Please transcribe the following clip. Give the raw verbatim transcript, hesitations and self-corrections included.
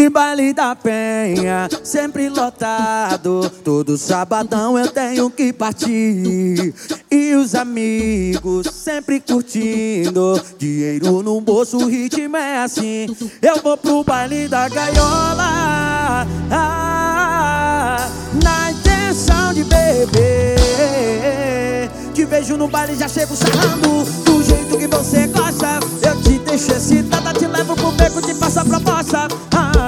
E baile da Penha, sempre lotado. Todo sabadão eu tenho que partir. E os amigos sempre curtindo. Dinheiro no bolso, o ritmo é assim. Eu vou pro baile da gaiola, ah, na intenção de beber. Te vejo no baile, já chego sarrando do jeito que você gosta. Eu te deixo excitada, te levo pro beco, te passo a proposta, ah.